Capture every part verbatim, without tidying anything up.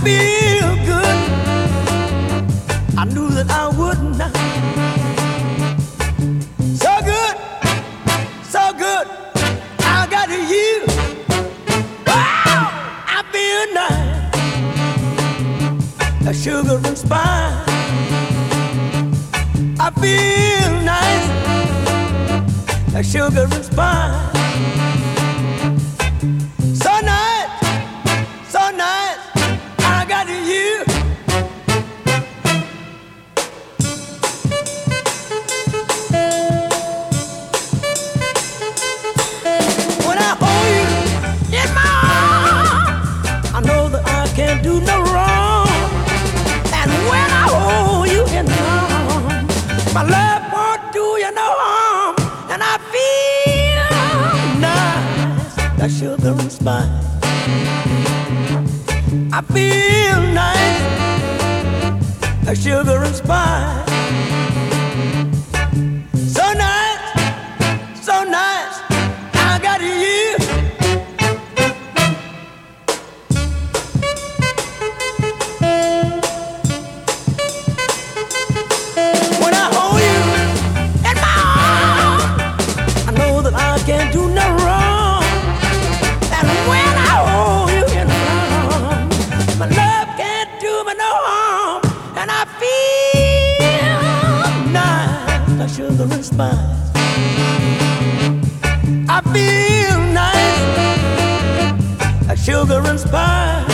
feel good. I knew that I would not. So good, so good. I got you. Wow, I feel nice. A sugar and spice. I feel nice. A sugar and spice. So nice, so nice. I got you. When I hold you in my arms, I know that I can't do no wrong. And when I hold you in my arms, my love won't do you no harm. And I feel nice, like sugar and spice. I feel nice, like sugar and spice. So nice, so nice, I got you. When I hold you in my arms, I know that I can't do no wrong. And when I hold you in my arms, my love can't do me no harm. And I feel nice, like sugar and spice. I feel nice, like sugar and spice.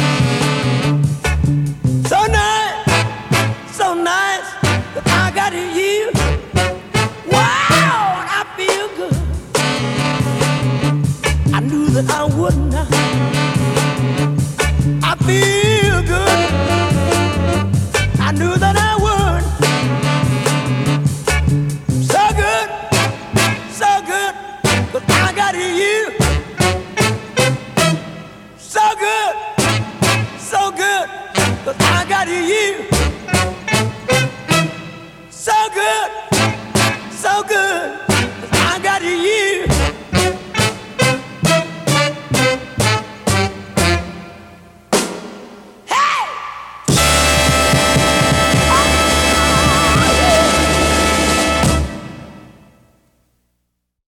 So nice, so nice, that I got you. Wow, and I feel good. I knew that I would not. I feel good. I knew that I would. So good, so good, but I got you. So good, so good, but I got you.